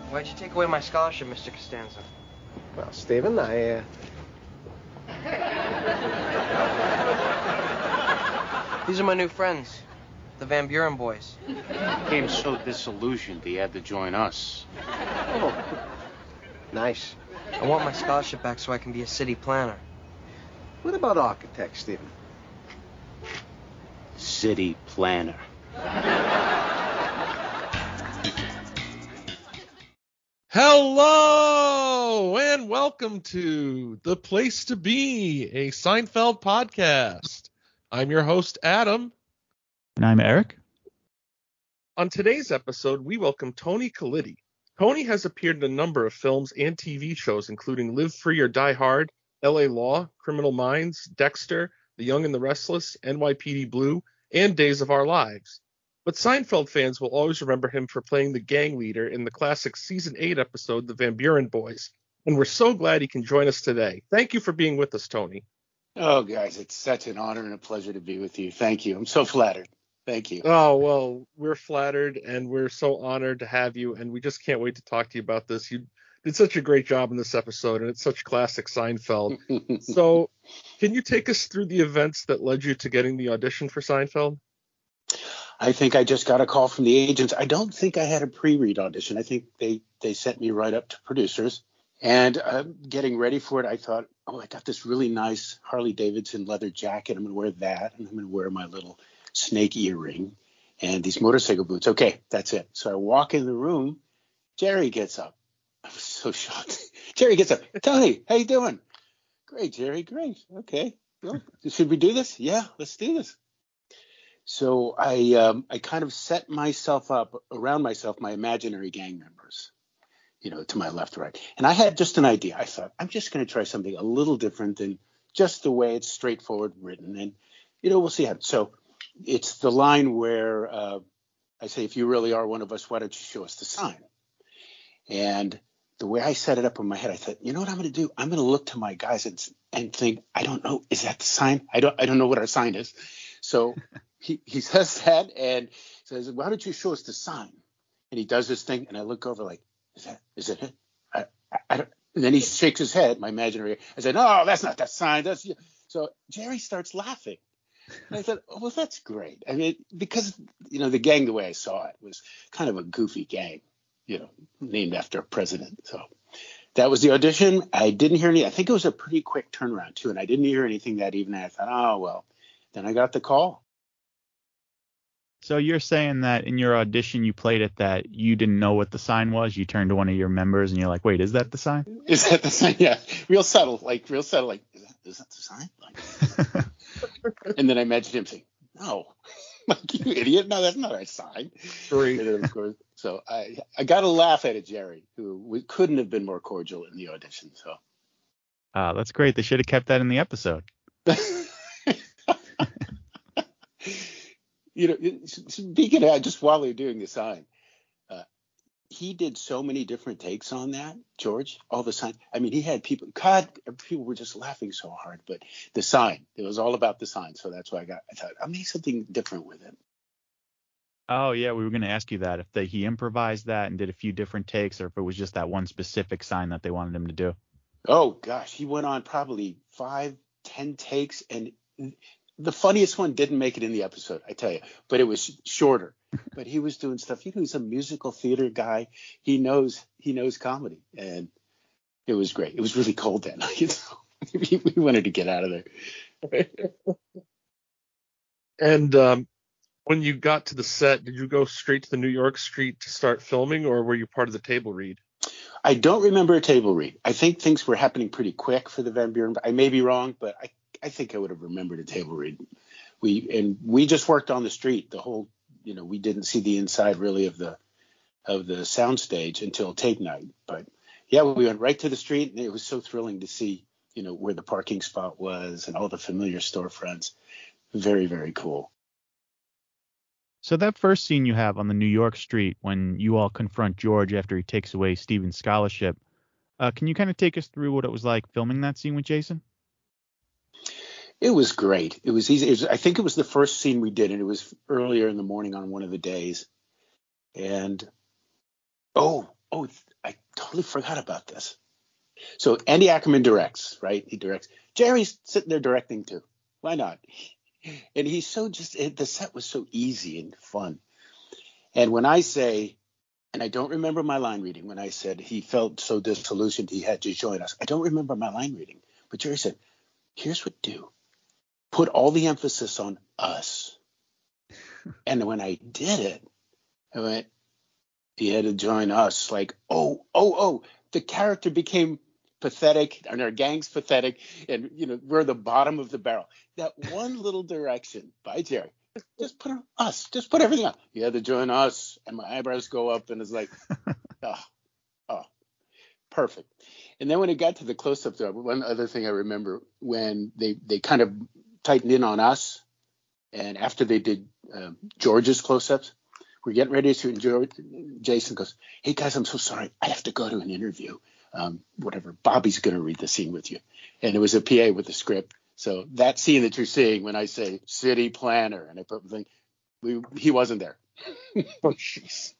Why'd you take away my scholarship, Mr. Costanza? Well, Stephen, These are my new friends, the Van Buren boys. He became so disillusioned he had to join us. Oh, nice. I want my scholarship back so I can be a city planner. What about architects, Stephen? City planner. Hello and welcome to The Place to Be, a Seinfeld podcast. I'm your host, Adam. And I'm Eric. On today's episode, we welcome Tony Colletti. Tony has appeared in a number of films and TV shows, including Live Free or Die Hard, L.A. Law, Criminal Minds, Dexter, The Young and the Restless, NYPD Blue, and Days of Our Lives. But Seinfeld fans will always remember him for playing the gang leader in the classic Season 8 episode, The Van Buren Boys. And we're so glad he can join us today. Thank you for being with us, Tony. Oh, guys, it's such an honor and a pleasure to be with you. Thank you. I'm so flattered. Thank you. Oh, well, we're flattered and we're so honored to have you. And we just can't wait to talk to you about this. You did such a great job in this episode, and it's such classic Seinfeld. So can you take us through the events that led you to getting the audition for Seinfeld? I think I just got a call from the agents. I don't think I had a pre-read audition. I think they sent me right up to producers. And getting ready for it, I thought, I got this really nice Harley Davidson leather jacket. I'm going to wear that, and I'm going to wear my little snake earring and these motorcycle boots. Okay, that's it. So I walk in the room. Jerry gets up. I was so shocked. Jerry gets up. Tony, how you doing? Great, Jerry. Great. Okay. Well, should we do this? Yeah, let's do this. So I kind of set myself up around myself, my imaginary gang members, to my left, right. And I had just an idea. I thought, I'm just going to try something a little different than just the way it's straightforward written. And, we'll see how. So it's the line where I say, if you really are one of us, why don't you show us the sign? And the way I set it up in my head, I thought, you know what I'm going to do? I'm going to look to my guys and think, I don't know. Is that the sign? I don't know what our sign is. So he says that and says, why don't you show us the sign? And he does this thing. And I look over like, is it? I don't. And then he shakes his head, my imaginary. I said, no, that's not that sign. So Jerry starts laughing. And I thought, well, that's great. I mean, because, the gang, the way I saw it, was kind of a goofy gang, named after a president. So that was the audition. I didn't hear any. I think it was a pretty quick turnaround, too. And I didn't hear anything that evening. I thought, oh, well, then I got the call. So you're saying that in your audition you played it that you didn't know what the sign was. You turned to one of your members and you're like, wait, is that the sign? Is that the sign? Yeah. Real subtle. Like, is that the sign? Like, and then I imagined him saying, no, like, you idiot. No, that's not our sign. Great. And then, of course, so I got a laugh at it, Jerry, who couldn't have been more cordial in the audition. So. That's great. They should have kept that in the episode. Speaking of, just while they're doing the sign, he did so many different takes on that, George, all the sign. I mean, he had people were just laughing so hard, but the sign, it was all about the sign. So that's why I thought I made something different with it. Oh, yeah. We were going to ask you that if he improvised that and did a few different takes or if it was just that one specific sign that they wanted him to do. Oh, gosh. He went on probably 5-10 takes, and the funniest one didn't make it in the episode, I tell you, but it was shorter. But he was doing stuff. He's a musical theater guy. He knows comedy, and it was great. It was really cold that night. We wanted to get out of there. And when you got to the set, did you go straight to the New York Street to start filming, or were you part of the table read? I don't remember a table read. I think things were happening pretty quick for the Van Buren. I may be wrong, but I think I would have remembered a table read. We just worked on the street the whole. We didn't see the inside really of the soundstage until tape night. But yeah, we went right to the street, and it was so thrilling to see, where the parking spot was and all the familiar storefronts. Very, very cool. So that first scene you have on the New York street when you all confront George after he takes away Stephen's scholarship, can you kind of take us through what it was like filming that scene with Jason? It was great. It was easy. I think it was the first scene we did, and it was earlier in the morning on one of the days. And I totally forgot about this. So Andy Ackerman directs, right? He directs. Jerry's sitting there directing too. Why not? And he's so the set was so easy and fun. And when I say, and I don't remember my line reading, when I said he felt so disillusioned he had to join us, I don't remember my line reading. But Jerry said, here's what do. Put all the emphasis on us. And when I did it, I went, he had to join us. Like, oh, the character became pathetic, and our gang's pathetic, and we're the bottom of the barrel. That one little direction by Jerry, just put on us, just put everything on. He had to join us, and my eyebrows go up, and it's like, oh, perfect. And then when it got to the close-up, though, one other thing I remember when they kind of tightened in on us, and after they did George's close-ups, we're getting ready to shoot, and Jason goes, hey guys, I'm so sorry, I have to go to an interview. Whatever, Bobby's going to read the scene with you. And it was a PA with the script. So that scene that you're seeing when I say city planner and I put the thing, he wasn't there. Oh, jeez.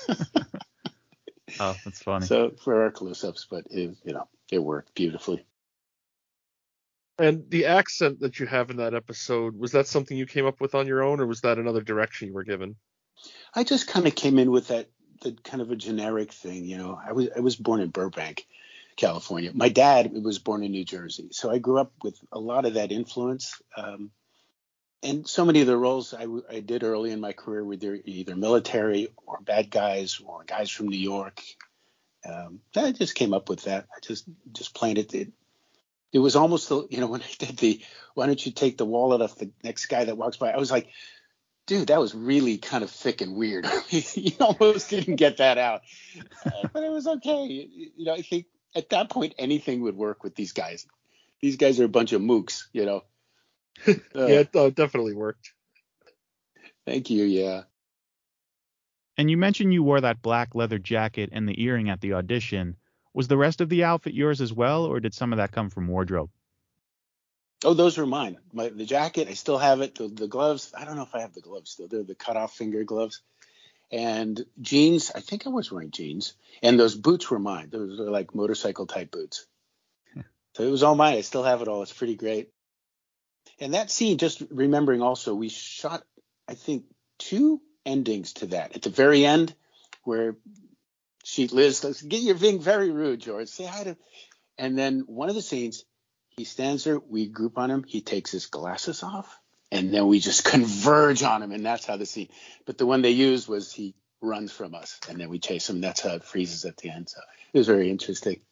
Oh, that's funny. So for our close-ups, but it worked beautifully. And the accent that you have in that episode, was that something you came up with on your own, or was that another direction you were given? I just kind of came in with the kind of a generic thing. I was born in Burbank, California. My dad was born in New Jersey. So I grew up with a lot of that influence. And so many of the roles I did early in my career were either military or bad guys or guys from New York. I just came up with that. I just planned it. It was almost, when I did why don't you take the wallet off the next guy that walks by? I was like, dude, that was really kind of thick and weird. You almost didn't get that out. But it was okay. I think at that point, anything would work with these guys. These guys are a bunch of mooks, Yeah, it definitely worked. Thank you, yeah. And you mentioned you wore that black leather jacket and the earring at the audition. Was the rest of the outfit yours as well, or did some of that come from wardrobe? Oh, those were mine. The jacket, I still have it. The gloves, I don't know if I have the gloves still. They're the cut-off finger gloves. And jeans, I think I was wearing jeans. And those boots were mine. Those were like motorcycle-type boots. So it was all mine. I still have it all. It's pretty great. And that scene, just remembering also, we shot, I think, 2 endings to that. At the very end, where Liz goes, you're being very rude, George. Say hi to. And then one of the scenes, he stands there, we group on him, he takes his glasses off, and then we just converge on him, and that's how the scene. But the one they used was he runs from us, and then we chase him, and that's how it freezes at the end. So it was very interesting.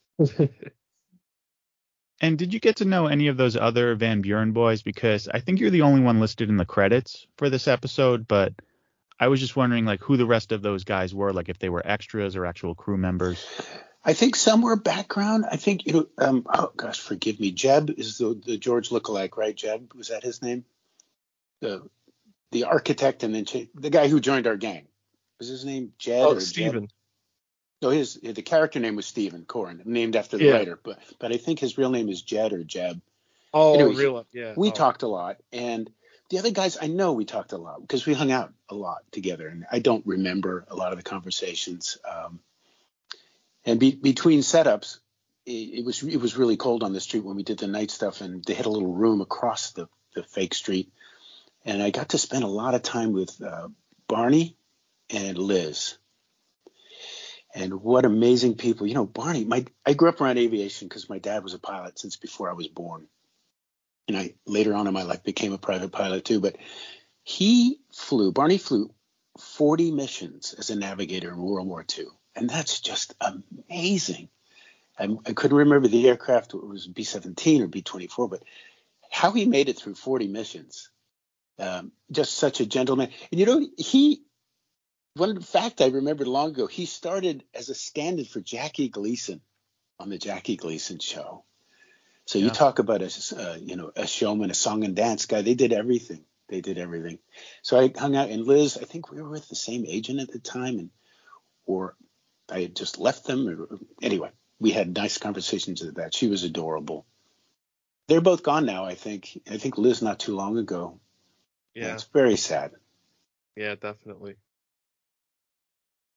And did you get to know any of those other Van Buren boys? Because I think you're the only one listed in the credits for this episode, but I was just wondering who the rest of those guys were, if they were extras or actual crew members. I think some were background. I think, oh gosh, forgive me. Jeb is the George lookalike, right? Jeb, was that his name? The architect, and then the guy who joined our gang. Was his name Jed? Oh, Stephen. No, the character name was Stephen Corrin, named after the writer. But I think his real name is Jed or Jeb. Oh, anyways, really? Yeah. We talked a lot, and the other guys, I know we talked a lot because we hung out a lot together, and I don't remember a lot of the conversations. And between setups, it was really cold on the street when we did the night stuff, and they had a little room across the fake street, and I got to spend a lot of time with Barney and Liz. And what amazing people. Barney, I grew up around aviation because my dad was a pilot since before I was born. And I later on in my life became a private pilot too. But Barney flew 40 missions as a navigator in World War II. And that's just amazing. I couldn't remember the aircraft. It was B-17 or B-24, but how he made it through 40 missions. Just such a gentleman. And one fact I remembered long ago, he started as a stand-in for Jackie Gleason on the Jackie Gleason show. So you talk about a showman, a song and dance guy. They did everything. So I hung out, and Liz, I think we were with the same agent at the time, or I had just left them. Anyway, we had nice conversations about that. She was adorable. They're both gone now, I think. I think Liz not too long ago. Yeah. It's very sad. Yeah, definitely.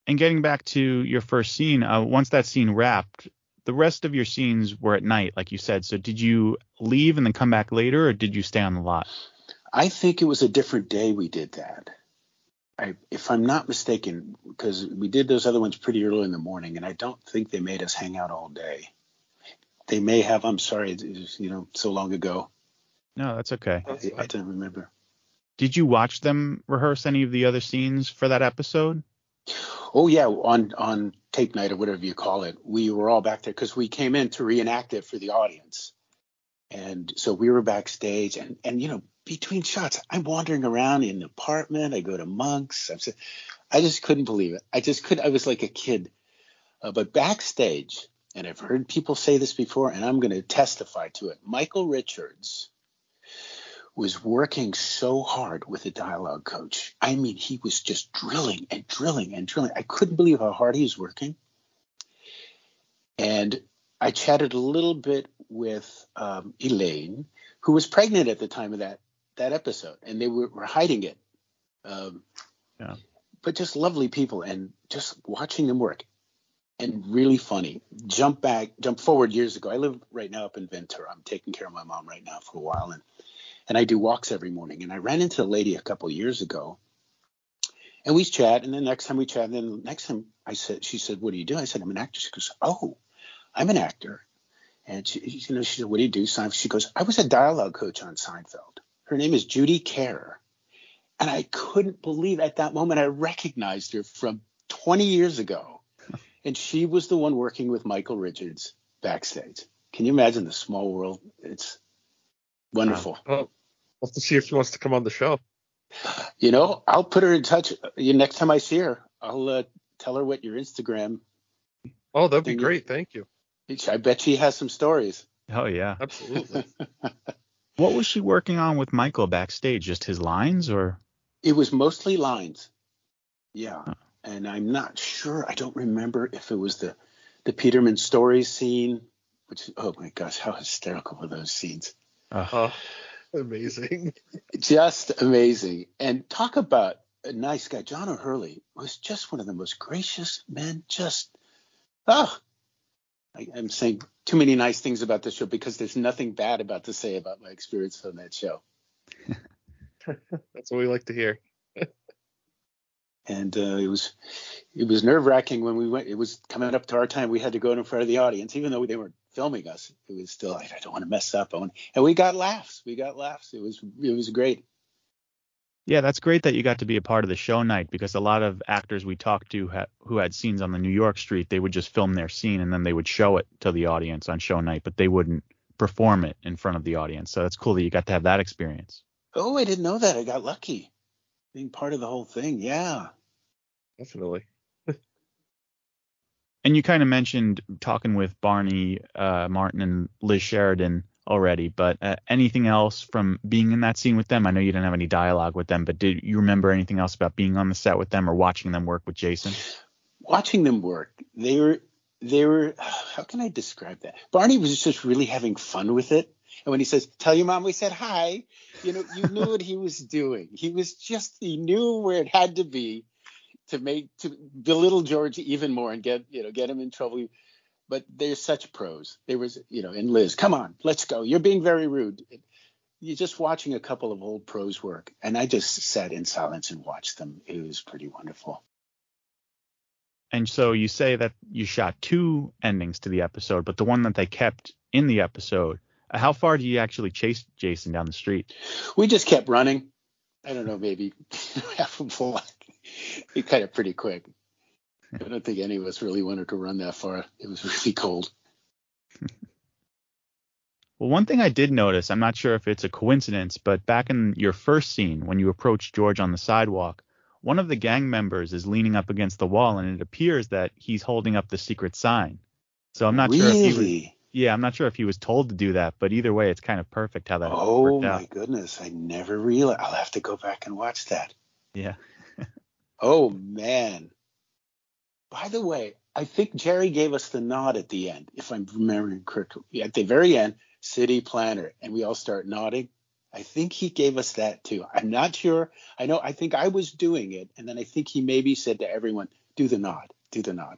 And getting back to your first scene, once that scene wrapped, the rest of your scenes were at night, like you said. So did you leave and then come back later, or did you stay on the lot? I think it was a different day we did that. If I'm not mistaken, because we did those other ones pretty early in the morning, and I don't think they made us hang out all day. They may have. I'm sorry, it was, so long ago. No, that's okay. I don't remember. Did you watch them rehearse any of the other scenes for that episode? Oh yeah, on tape night or whatever you call it, we were all back there because we came in to reenact it for the audience, and so we were backstage, and between shots, I'm wandering around in the apartment. I go to Monk's. I just couldn't believe it. I was like a kid, but backstage, and I've heard people say this before, and I'm going to testify to it. Michael Richards was working so hard with the dialogue coach. I mean, he was just drilling and drilling and drilling. I couldn't believe how hard he was working. And I chatted a little bit with Elaine, who was pregnant at the time of that episode, and they were hiding it. But just lovely people, and just watching them work, and really funny. Jump forward years ago. I live right now up in Ventura. I'm taking care of my mom right now for a while, and I do walks every morning. And I ran into a lady a couple of years ago, and we chat. And then next time we chat, and then next time she said, "What do you do?" I said, "I'm an actor." She goes, "Oh, I'm an actor." And she said, "What do you do?" She goes, "I was a dialogue coach on Seinfeld." Her name is Judy Kerr. And I couldn't believe at that moment I recognized her from 20 years ago. And she was the one working with Michael Richards backstage. Can you imagine the small world? It's wonderful. We'll have to see if she wants to come on the show. I'll put her in touch. Next time I see her, I'll tell her what your Instagram. Oh, that'd be great. Thank you. I bet she has some stories. Oh, yeah. Absolutely. What was she working on with Michael backstage? Just his lines, or? It was mostly lines. Yeah. Huh. And I'm not sure. I don't remember if it was the Peterman Stories scene, which, oh my gosh, how hysterical were those scenes? Amazing. Just amazing. And talk about a nice guy. John O'Hurley was just one of the most gracious men. I'm saying too many nice things about this show because there's nothing bad about to say about my experience on that show. That's what we like to hear. And it was nerve-wracking when we went. It was coming up to our time. We had to go in front of the audience, even though they weren't filming us. It was still, I don't want to mess up. And we got laughs. It was great. Yeah, that's great that you got to be a part of the show night, because a lot of actors we talked to who had scenes on the New York street, they would just film their scene and then they would show it to the audience on show night, but they wouldn't perform it in front of the audience. So that's cool that you got to have that experience. Oh, I didn't know that. I got lucky being part of the whole thing. Yeah. Definitely. And you kind of mentioned talking with Barney Martin and Liz Sheridan already, but anything else from being in that scene with them? I know you didn't have any dialogue with them, but did you remember anything else about being on the set with them or watching them work with Jason? Watching them work, they were, how can I describe that? Barney was just really having fun with it. And when he says, "Tell your mom we said hi," you knew what he was doing. He knew where it had to be to belittle George even more and get him in trouble. But they're such pros. They was, and Liz, "Come on, let's go. You're being very rude." You're just watching a couple of old pros work. And I just sat in silence and watched them. It was pretty wonderful. And so you say that you shot 2 endings to the episode, but the one that they kept in the episode, how far do you actually chase Jason down the street? We just kept running. I don't know, maybe half a block. It kind of pretty quick. I don't think any of us really wanted to run that far. It was really cold. Well, one thing I did notice, I'm not sure if it's a coincidence, but back in your first scene, when you approach George on the sidewalk, one of the gang members is leaning up against the wall, and it appears that he's holding up the secret sign. So I'm not sure if he was told to do that, but either way, it's kind of perfect how that worked out. Oh my goodness, I never realized. I'll have to go back and watch that. Yeah. Oh man. By the way, I think Jerry gave us the nod at the end, if I'm remembering correctly. At the very end, city planner, and we all start nodding. I think he gave us that too. I'm not sure. I think I was doing it, and then I think he maybe said to everyone, do the nod. Do the nod.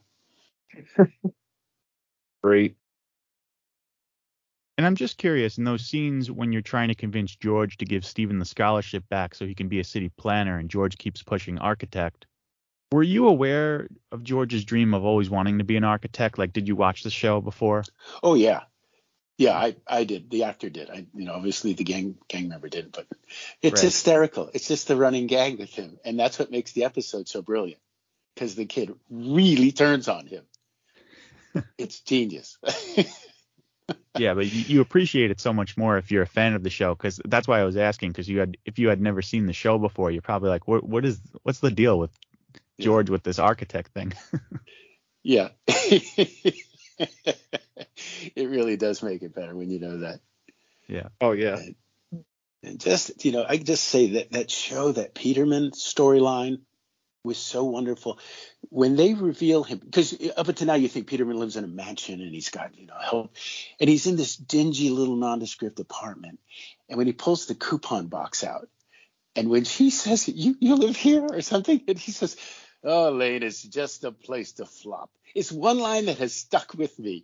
Great. And I'm just curious, in those scenes when you're trying to convince George to give Stephen the scholarship back so he can be a city planner and George keeps pushing architect, were you aware of George's dream of always wanting to be an architect? Like, did you watch the show before? Oh, yeah. Yeah, I did. The actor did. Obviously the gang member didn't, but it's Right. hysterical. It's just the running gag with him. And that's what makes the episode so brilliant, because the kid really turns on him. It's genius. Yeah, but you appreciate it so much more if you're a fan of the show, because that's why I was asking, because if you had never seen the show before, you're probably like, what's the deal with George with this architect thing? Yeah. It really does make it better when you know that. Yeah. Oh yeah. And just, I just say that show, that Peterman storyline was so wonderful. When they reveal him, because up until now you think Peterman lives in a mansion and he's got, help, and he's in this dingy little nondescript apartment. And when he pulls the coupon box out, and when she says, you live here or something, and he says, oh, Lane, it's just a place to flop. It's one line that has stuck with me.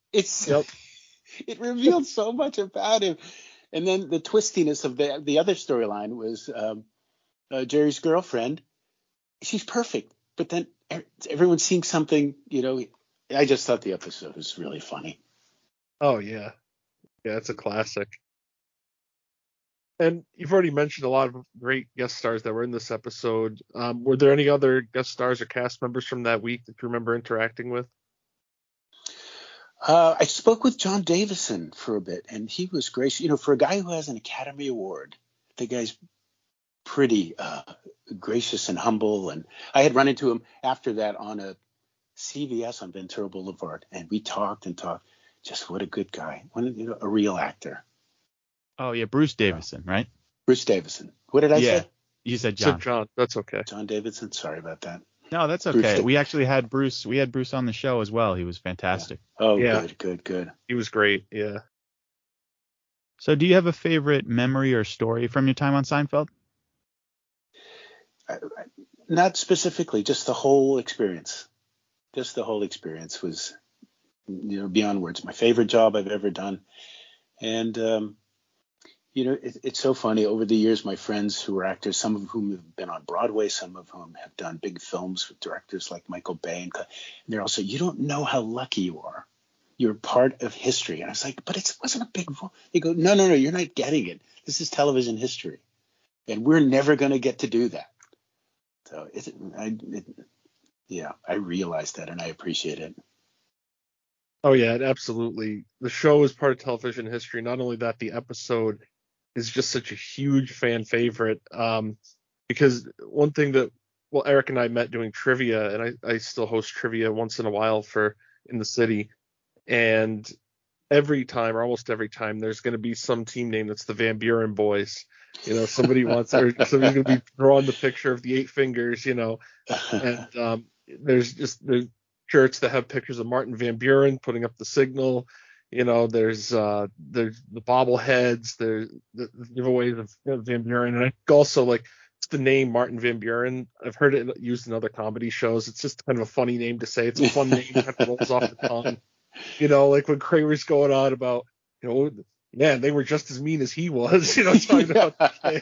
It revealed so much about him. And then the twistiness of the other storyline was Jerry's girlfriend. She's perfect, but then everyone's seeing something, I just thought the episode was really funny. Oh yeah. Yeah, it's a classic. And you've already mentioned a lot of great guest stars that were in this episode. Were there any other guest stars or cast members from that week that you remember interacting with? I spoke with John Davison for a bit, and he was gracious. For a guy who has an Academy Award, the guy's pretty gracious and humble. And I had run into him after that on a CVS on Ventura Boulevard, and we talked. Just what a good guy. A real actor. Oh yeah, Bruce Davison, right? Bruce Davison. What did I say? You said John. John. That's okay. John Davidson. Sorry about that. No, that's okay. Bruce. We actually had Bruce. We had Bruce on the show as well. He was fantastic. Yeah. Oh, yeah. Good. He was great. Yeah. So, do you have a favorite memory or story from your time on Seinfeld? Not specifically, just the whole experience. Just the whole experience was, beyond words. My favorite job I've ever done. And, it's so funny. Over the years, my friends who are actors, some of whom have been on Broadway, some of whom have done big films with directors like Michael Bay, and they're all saying, you don't know how lucky you are. You're part of history. And I was like, but it wasn't a big role. They go, no, you're not getting it. This is television history. And we're never going to get to do that. So I realize that, and I appreciate it. Oh yeah, absolutely. The show is part of television history. Not only that, the episode is just such a huge fan favorite. Because one thing Eric and I met doing trivia, and I still host trivia once in a while in the city. And every time, or almost every time, there's going to be some team name that's the Van Buren Boys. Somebody somebody's going to be drawing the picture of the 8 fingers, and there's shirts that have pictures of Martin Van Buren putting up the signal. There's the bobbleheads, there's the giveaways of Van Buren, and I also it's the name Martin Van Buren. I've heard it used in other comedy shows. It's just kind of a funny name to say. It's a fun name, kind of rolls off the tongue. When Kramer's going on about, man, they were just as mean as he was, talking about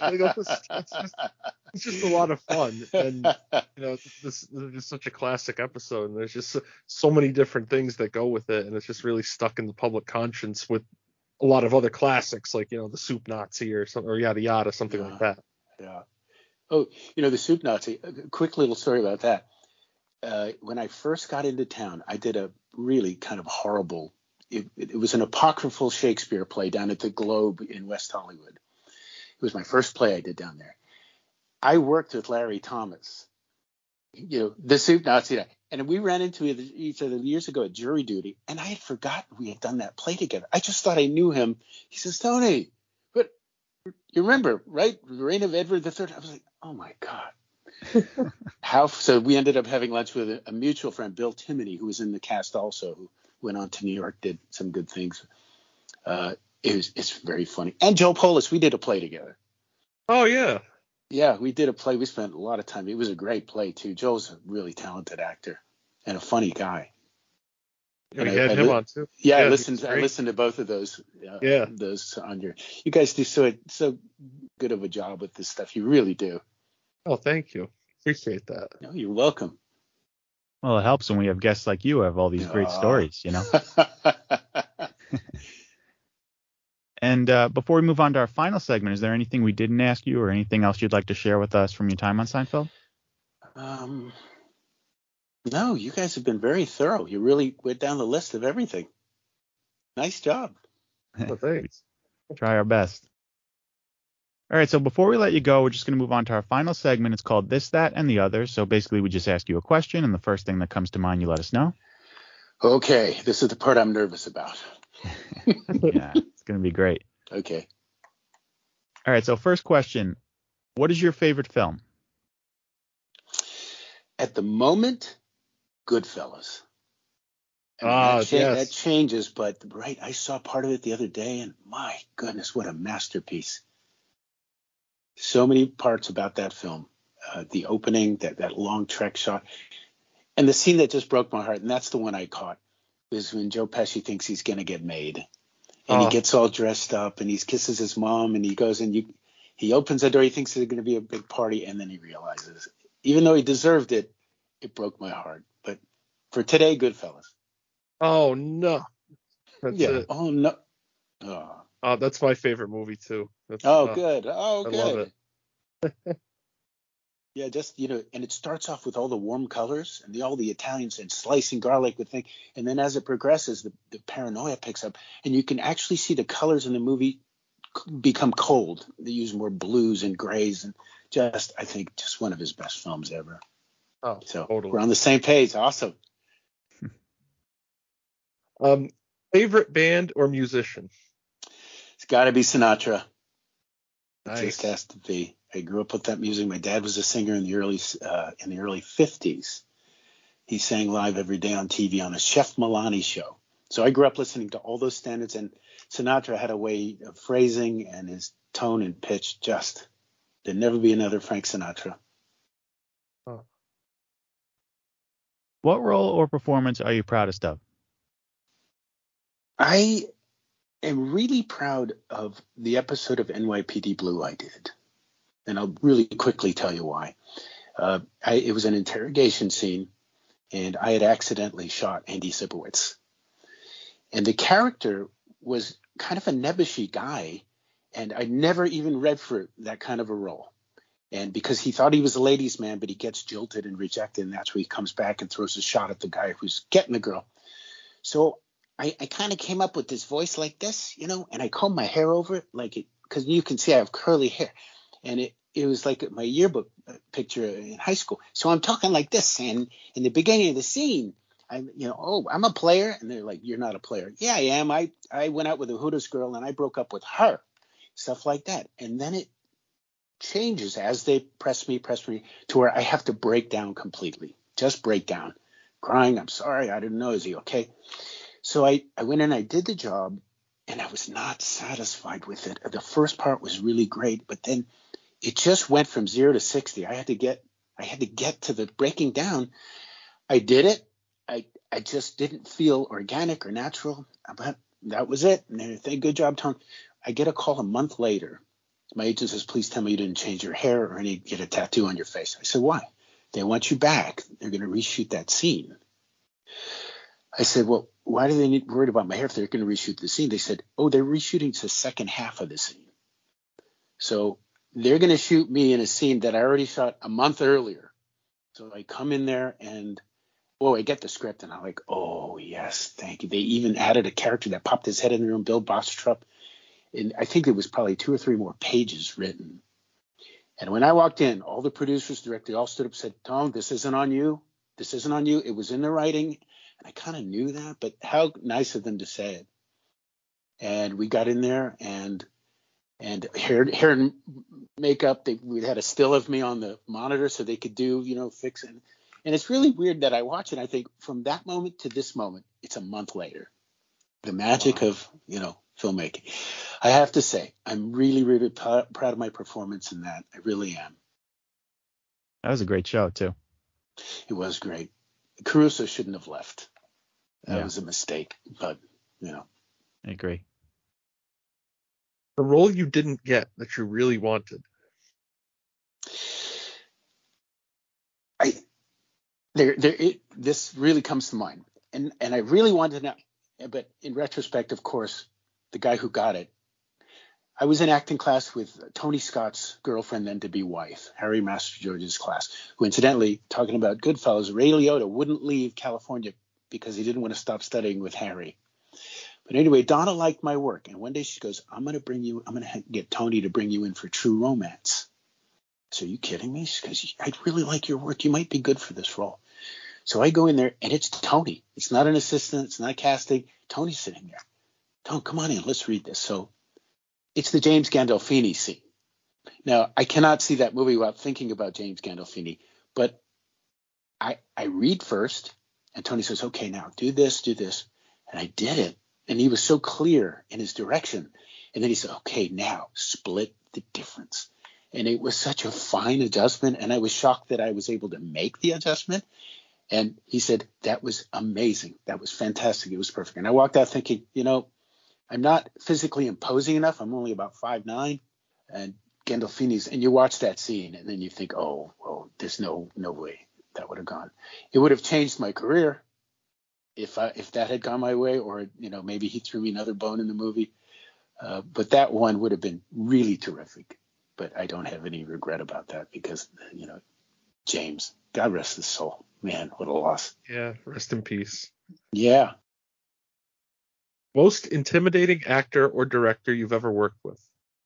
it's just a lot of fun. And, this is just such a classic episode. And there's just so many different things that go with it. And it's just really stuck in the public conscience with a lot of other classics, like, the Soup Nazi or something, or yada yada, something like that. Yeah. Oh, the Soup Nazi, a quick little story about that. When I first got into town, I did a really kind of horrible, it was an apocryphal Shakespeare play down at the Globe in West Hollywood. It was my first play I did down there. I worked with Larry Thomas, the Soup Nazi, and we ran into each other years ago at jury duty, and I had forgotten we had done that play together. I just thought I knew him. He says, Tony, but you remember, right? The Reign of Edward III. I was like, oh my God. So we ended up having lunch with a mutual friend, Bill Timoney, who was in the cast also, who went on to New York, did some good things. It's very funny. And Joe Polis, we did a play together. Oh yeah. Yeah, we did a play. We spent a lot of time. It was a great play too. Joel's a really talented actor and a funny guy. Yeah, And we had him on too. Yeah, I he listened. was I great. listened to both of those. Yeah. Those on your. You guys do so good of a job with this stuff. You really do. Oh, thank you. Appreciate that. No, you're welcome. Well, it helps when we have guests like you who have all these great stories, you know. And before we move on to our final segment, is there anything we didn't ask you or anything else you'd like to share with us from your time on Seinfeld? No, you guys have been very thorough. You really went down the list of everything. Nice job. Well, thanks. Try our best. All right, so before we let you go, we're just going to move on to our final segment. It's called This, That, and the Other. So basically, we just ask you a question, and the first thing that comes to mind, you let us know. Okay, this is the part I'm nervous about. Yeah, it's going to be great. Okay. All right, so first question. What is your favorite film? At the moment, Goodfellas. Yes. That changes, but right, I saw part of it the other day, and my goodness, what a masterpiece. So many parts about that film. The opening, that long trek shot, and the scene that just broke my heart, and that's the one I caught, is when Joe Pesci thinks he's going to get made. And he gets all dressed up, and he kisses his mom, and he goes and he opens the door. He thinks there's going to be a big party, and then he realizes, even though he deserved it, it broke my heart. But for today, Goodfellas. Oh, no. That's it. Oh, no. Oh, that's my favorite movie, too. Good. I love it. Yeah, just, and it starts off with all the warm colors and all the Italians and slicing garlic with things. And then as it progresses, the paranoia picks up, and you can actually see the colors in the movie become cold. They use more blues and grays, and I think just one of his best films ever. Oh, so totally. We're on the same page. Awesome. Favorite band or musician? It's got to be Sinatra. Nice. It just has to be. I grew up with that music. My dad was a singer in the early 50s. He sang live every day on TV on a Chef Milani show. So I grew up listening to all those standards, and Sinatra had a way of phrasing, and his tone and pitch there'd never be another Frank Sinatra. Oh. What role or performance are you proudest of? I am really proud of the episode of NYPD Blue I did. And I'll really quickly tell you why. It was an interrogation scene, and I had accidentally shot Andy Sibowitz. And the character was kind of a nebbishy guy, and I never even read for that kind of a role. And because he thought he was a ladies' man, but he gets jilted and rejected, and that's where he comes back and throws a shot at the guy who's getting the girl. So I kind of came up with this voice like this, and I combed my hair over it, because you can see I have curly hair. And it was like my yearbook picture in high school. So I'm talking like this, and in the beginning of the scene, I'm a player, and they're like, "You're not a player." Yeah, I am. I went out with a Hooters girl, and I broke up with her, stuff like that. And then it changes as they press me to where I have to break down completely, just break down, crying. I'm sorry, I didn't know. Is he okay? So I went in, I did the job, and I was not satisfied with it. The first part was really great, but then it just went from 0 to 60. I had to get to the breaking down. I did it. I just didn't feel organic or natural, but that was it. And they said, "Good job, Tom." I get a call a month later. My agent says, "Please tell me you didn't change your hair or get a tattoo on your face." I said, "Why?" "They want you back. They're going to reshoot that scene." I said, "Well, why do they need worried about my hair if they're going to reshoot the scene?" They said, "Oh, they're reshooting the second half of the scene. So they're going to shoot me in a scene that I already shot a month earlier." So I come in there and, I get the script and I'm like, "Oh, yes, thank you." They even added a character that popped his head in the room, Bill Bostrup. And I think there was probably 2 or 3 more pages written. And when I walked in, all the producers, directors, all stood up and said, "Tom, this isn't on you. This isn't on you. It was in the writing." And I kind of knew that, but how nice of them to say it. And we got in there and hair and makeup. We had a still of me on the monitor so they could do, fix it. And it's really weird that I watch it. I think from that moment to this moment, it's a month later. The magic of, filmmaking. I have to say, I'm really, really proud of my performance in that. I really am. That was a great show too. It was great. Caruso shouldn't have left. That Yeah. was a mistake, but I agree. The role you didn't get that you really wanted. This really comes to mind, and I really wanted to know, but in retrospect, of course, the guy who got it. I was in acting class with Tony Scott's girlfriend, then to be wife, Harry Master George's class, who incidentally, talking about Goodfellas, Ray Liotta wouldn't leave California because he didn't want to stop studying with Harry. But anyway, Donna liked my work, and one day she goes, I'm going to get Tony to bring you in for True Romance. So are you kidding me? She goes, I really like your work. You might be good for this role. So I go in there, and it's Tony. It's not an assistant. It's not casting. Tony's sitting there. Tony, come on in. Let's read this. So it's the James Gandolfini scene. Now, I cannot see that movie without thinking about James Gandolfini. But I read first, and Tony says, okay, now do this. And I did it. And he was so clear in his direction. And then he said, okay, now split the difference. And it was such a fine adjustment. And I was shocked that I was able to make the adjustment. And he said, that was amazing. That was fantastic. It was perfect. And I walked out thinking, I'm not physically imposing enough. I'm only about 5'9". And Gandolfini's, and you watch that scene and then you think, oh, there's no way that would have gone. It would have changed my career if that had gone my way, or, maybe he threw me another bone in the movie. But that one would have been really terrific. But I don't have any regret about that because, James, God rest his soul. Man, what a loss. Yeah, rest in peace. Yeah. Most intimidating actor or director you've ever worked with?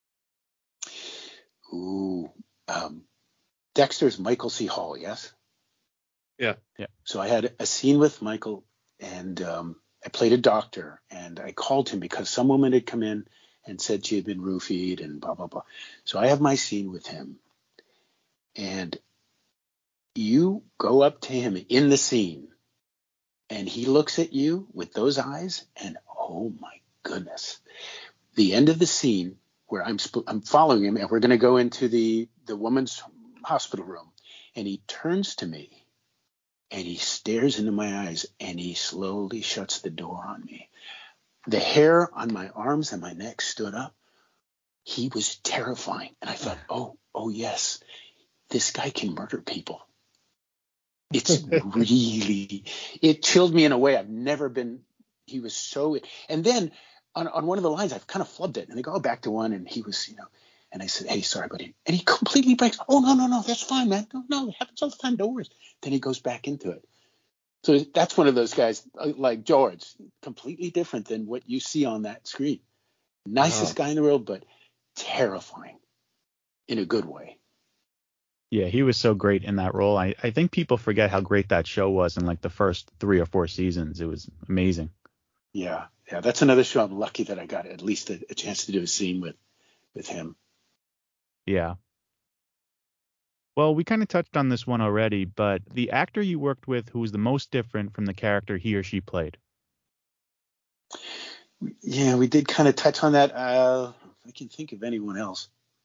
Ooh. Dexter's Michael C. Hall, yes? Yeah. So I had a scene with Michael, and I played a doctor, and I called him because some woman had come in and said she had been roofied and blah, blah, blah. So I have my scene with him, and you go up to him in the scene, and he looks at you with those eyes, and oh my goodness. The end of the scene where I'm following him, and we're going to go into the woman's hospital room, and he turns to me, and he stares into my eyes, and he slowly shuts the door on me. The hair on my arms and my neck stood up. He was terrifying. And I thought, oh yes, this guy can murder people. It's really, it chilled me in a way I've never been. He was so, and then on one of the lines, I've kind of flubbed it. And they go back to one, and he was, and I said, hey, sorry, buddy. And he completely breaks. Oh, no, that's fine, man. No, it happens all the time. Don't worry. Then he goes back into it. So that's one of those guys like George, completely different than what you see on that screen. Nicest guy in the world, but terrifying in a good way. Yeah, he was so great in that role. I think people forget how great that show was in like the first 3 or 4 seasons. It was amazing. Yeah, that's another show I'm lucky that I got at least a chance to do a scene with him. Yeah. Well, we kind of touched on this one already, but the actor you worked with who was the most different from the character he or she played? Yeah, we did kind of touch on that. I can think of anyone else.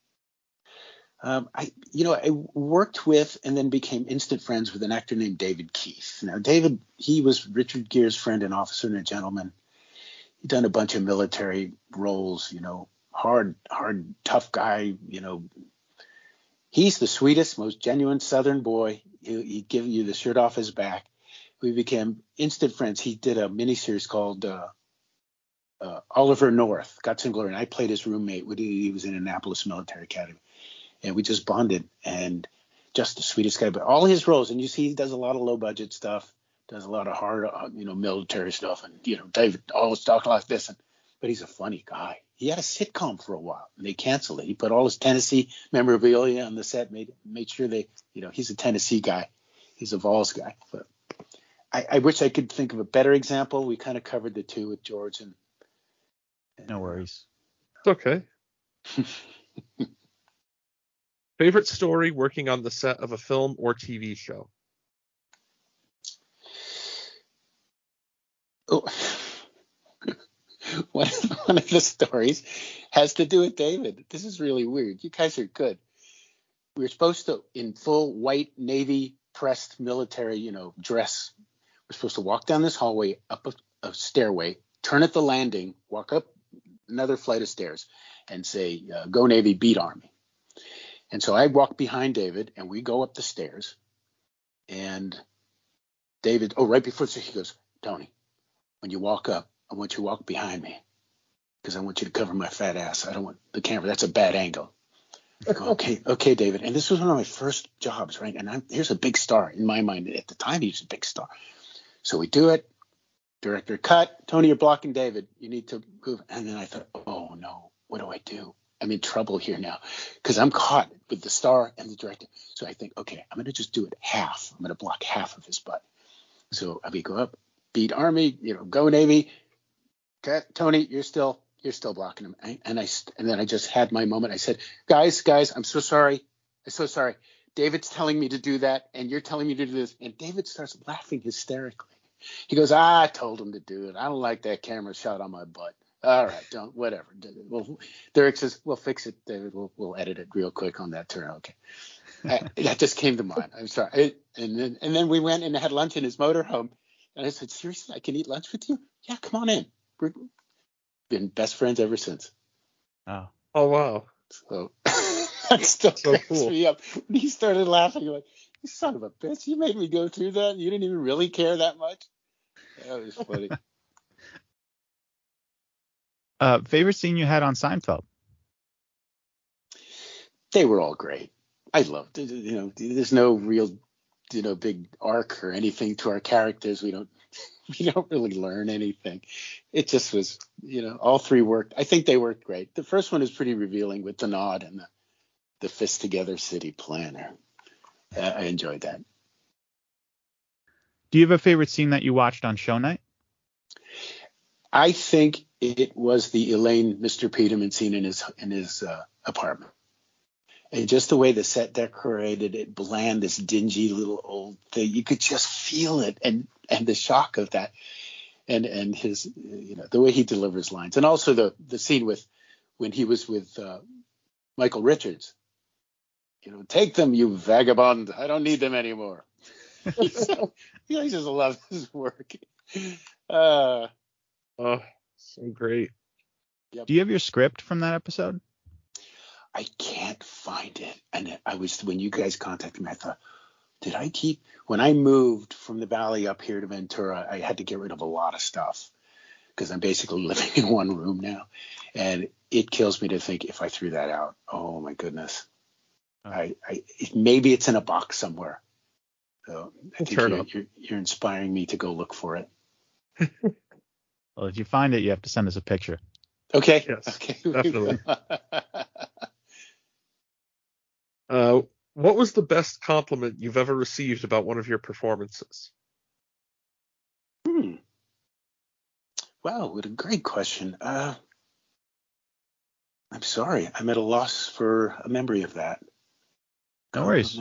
I worked with and then became instant friends with an actor named David Keith. Now, David, he was Richard Gere's friend and Officer and a Gentleman. He'd done a bunch of military roles, hard, tough guy, He's the sweetest, most genuine Southern boy. He'd give you the shirt off his back. We became instant friends. He did a miniseries called Oliver North, Guts and Glory, and I played his roommate. He was in Annapolis Military Academy. And we just bonded, and just the sweetest guy. But all his roles, and you see he does a lot of low-budget stuff, does a lot of hard, military stuff. And, David always talking like this. But he's a funny guy. He had a sitcom for a while, and they canceled it. He put all his Tennessee memorabilia on the set, made sure he's a Tennessee guy. He's a Vols guy. But I wish I could think of a better example. We kind of covered the two with George. And no worries. It's okay. Favorite story working on the set of a film or TV show? Oh. One one of the stories has to do with David. This is really weird. You guys are good. We were supposed to, in full white Navy pressed military, dress, we're supposed to walk down this hallway, up a stairway, turn at the landing, walk up another flight of stairs, and say, "Go Navy, beat Army." And so I walk behind David, and we go up the stairs. And David, right before he goes, "Tony, when you walk up, I want you to walk behind me because I want you to cover my fat ass. I don't want the camera. That's a bad angle." I go, okay, David. And this was one of my first jobs, right? And here's a big star in my mind. At the time, he was a big star. So we do it. Director, cut. Tony, you're blocking David. You need to move. And then I thought, oh, no, what do I do? I'm in trouble here now because I'm caught with the star and the director. So I think, okay, I'm going to just do it half. I'm going to block half of his butt. So we go up, beat Army, go Navy. Cut. Tony, you're still blocking him. And then I just had my moment. I said, guys, I'm so sorry. David's telling me to do that, and you're telling me to do this. And David starts laughing hysterically. He goes, I told him to do it. I don't like that camera shot on my butt. All right, whatever. Well, Derek says, we'll fix it, David. We'll edit it real quick on that turn. Okay. That just came to mind. I'm sorry. And then we went and had lunch in his motorhome. And I said, seriously, I can eat lunch with you? Yeah, come on in. We've been best friends ever since. Oh wow. So that still cracks me up. When he started laughing, I'm like, you son of a bitch, you made me go through that. You didn't even really care that much. That was funny. Favorite scene you had on Seinfeld? They were all great. I loved it. There's no real, big arc or anything to our characters. We don't really learn anything. It just was, all three worked. I think they worked great. The first one is pretty revealing with the nod and the fist together city planner. I enjoyed that. Do you have a favorite scene that you watched on show night? I think it was the Elaine, Mr. Peterman scene in his apartment. And just the way the set decorated it, bland, this dingy little old thing, you could just feel it, and the shock of that, and his, the way he delivers lines, and also the scene when he was with Michael Richards. Take them, you vagabond. I don't need them anymore. I just love his work. Oh, so great. Yep. Do you have your script from that episode? I can't find it. And when you guys contacted me, I thought, when I moved from the Valley up here to Ventura, I had to get rid of a lot of stuff because I'm basically living in one room now. And it kills me to think if I threw that out, oh my goodness. Maybe it's in a box somewhere. So I think you're inspiring me to go look for it. Well, if you find it, you have to send us a picture. Okay. Yes, okay. Definitely. What was the best compliment you've ever received about one of your performances? Wow, what a great question. I'm sorry. I'm at a loss for a memory of that. No worries.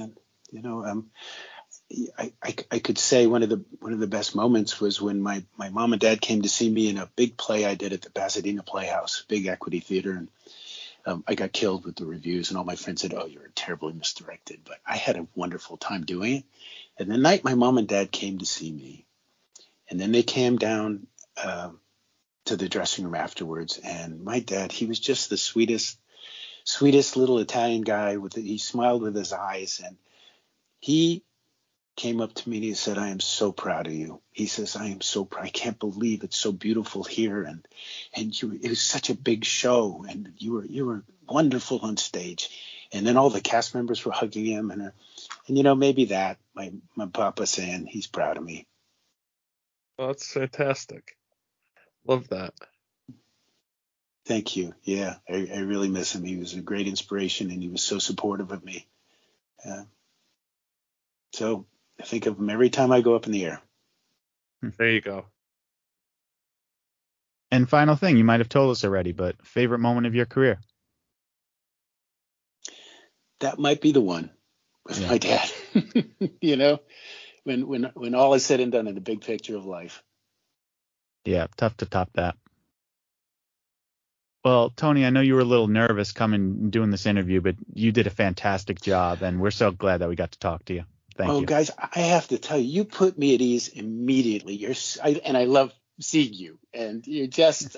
I could say one of the best moments was when my mom and dad came to see me in a big play I did at the Pasadena Playhouse, big equity theater, and I got killed with the reviews, and all my friends said, "Oh, you're terribly misdirected." But I had a wonderful time doing it. And the night my mom and dad came to see me, and then they came down to the dressing room afterwards, and my dad, he was just the sweetest little Italian guy. He smiled with his eyes, and he came up to me and he said, "I am so proud of you." He says, "I am so proud. I can't believe it's so beautiful here. And it was such a big show, and you were wonderful on stage." And then all the cast members were hugging him, and maybe that my papa saying he's proud of me. Oh, that's fantastic. Love that. Thank you. Yeah, I really miss him. He was a great inspiration, and he was so supportive of me. So I think of him every time I go up in the air. There you go. And final thing, you might have told us already, but favorite moment of your career? That might be the one with my dad. When all is said and done in the big picture of life. Yeah, tough to top that. Well, Tony, I know you were a little nervous coming and doing this interview, but you did a fantastic job, and we're so glad that we got to talk to you. Thank you. Oh, guys, I have to tell you, you put me at ease immediately. And I love seeing you, and you're just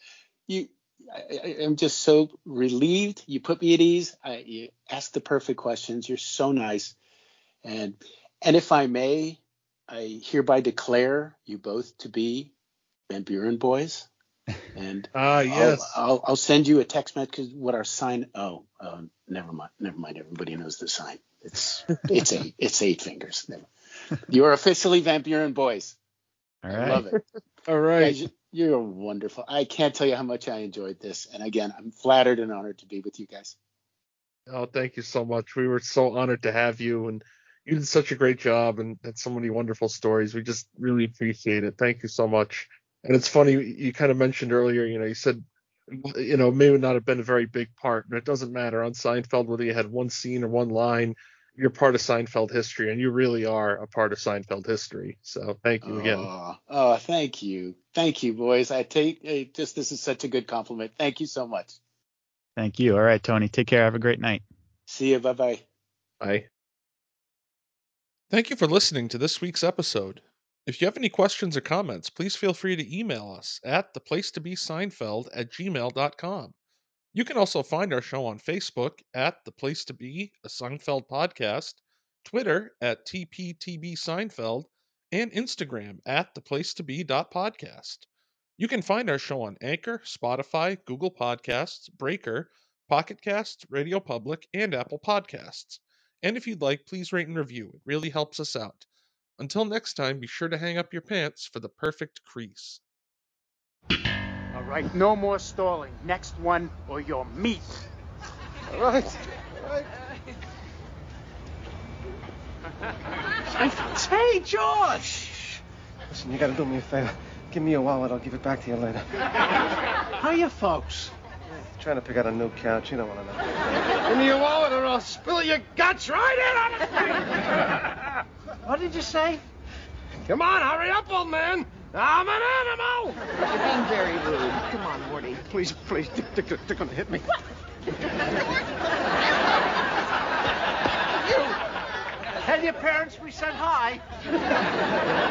I'm just so relieved. You put me at ease. You ask the perfect questions. You're so nice, and if I may, I hereby declare you both to be Van Buren boys. And yes, I'll send you a text message. What our sign? Never mind. Everybody knows the sign. It's 8 fingers. You're officially Van Buren boys. All right. I love it. all right. Guys, you're wonderful. I can't tell you how much I enjoyed this. And again, I'm flattered and honored to be with you guys. Oh, thank you so much. We were so honored to have you, and you did such a great job and had so many wonderful stories. We just really appreciate it. Thank you so much. And it's funny, you kind of mentioned earlier, you said, may not have been a very big part, but it doesn't matter. On Seinfeld, whether you had one scene or one line, you're part of Seinfeld history, and you really are a part of Seinfeld history. So thank you again. Oh, thank you. Thank you, boys. This is such a good compliment. Thank you so much. Thank you. All right, Tony. Take care. Have a great night. See you. Bye-bye. Bye. Thank you for listening to this week's episode. If you have any questions or comments, please feel free to email us at theplacetobeseinfeld@gmail.com. You can also find our show on Facebook at The Place to Be, a Seinfeld podcast, Twitter at TPTB Seinfeld, and Instagram at theplacetobe.podcast. You can find our show on Anchor, Spotify, Google Podcasts, Breaker, Pocket Casts, Radio Public, and Apple Podcasts. And if you'd like, please rate and review. It really helps us out. Until next time, be sure to hang up your pants for the perfect crease. All right, no more stalling. Next one, or you're meat. All right. Hey, George! Listen, you got to do me a favor. Give me your wallet. I'll give it back to you later. How are you folks? Trying to pick out a new couch. You don't want to know. Give me your wallet or I'll spill your guts right in on it! What did you say? Come on, hurry up, old man. I'm an animal. You're being very rude. Come on, Morty. Please. They're going to hit me. Tell your parents we said hi.